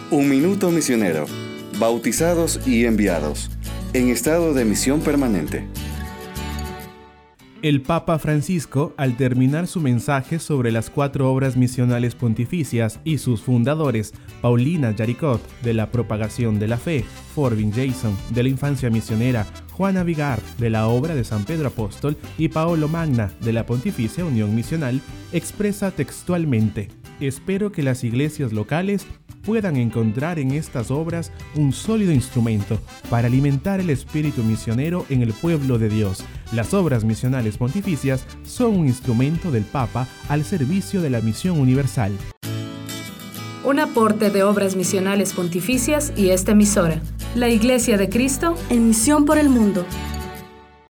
Un minuto misionero. Bautizados y enviados. En estado de misión permanente. El Papa Francisco, al terminar su mensaje sobre las 4 obras misionales pontificias y sus fundadores, Paulina Jaricot, de la propagación de la fe, Forbin Jason, de la infancia misionera, Juana Vigard, de la obra de San Pedro Apóstol, y Paolo Magna, de la Pontificia Unión Misional, expresa textualmente: espero que las iglesias locales puedan encontrar en estas obras un sólido instrumento para alimentar el espíritu misionero en el pueblo de Dios. Las obras misionales pontificias son un instrumento del Papa al servicio de la misión universal. Un aporte de Obras Misionales Pontificias y esta emisora, la Iglesia de Cristo, en misión por el mundo.